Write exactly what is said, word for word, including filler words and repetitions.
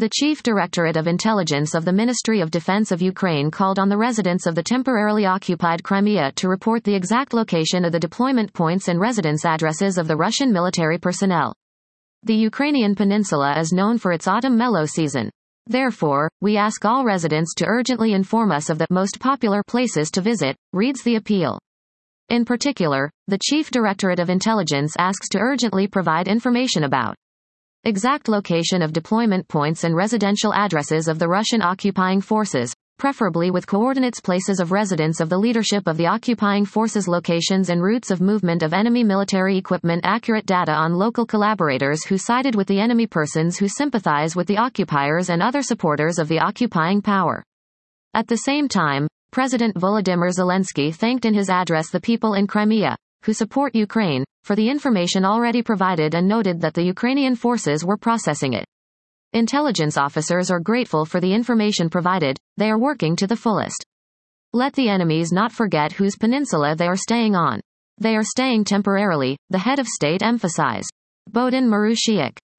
The Chief Directorate of Intelligence of the Ministry of Defense of Ukraine called on the residents of the temporarily occupied Crimea to report the exact location of the deployment points and residence addresses of the Russian military personnel. The Ukrainian peninsula is known for its autumn mellow season. Therefore, we ask all residents to urgently inform us of the most popular places to visit, reads the appeal. In particular, the Chief Directorate of Intelligence asks to urgently provide information about exact location of deployment points and residential addresses of the Russian occupying forces, preferably with coordinates, places of residence of the leadership of the occupying forces, locations and routes of movement of enemy military equipment, accurate data on local collaborators who sided with the enemy, persons who sympathize with the occupiers and other supporters of the occupying power. At the same time, President Volodymyr Zelensky thanked in his address the people in Crimea, who support Ukraine, for the information already provided and noted that the Ukrainian forces were processing it. Intelligence officers are grateful for the information provided, they are working to the fullest. Let the enemies not forget whose peninsula they are staying on. They are staying temporarily, the head of state emphasized. Bohdan Marushiuk.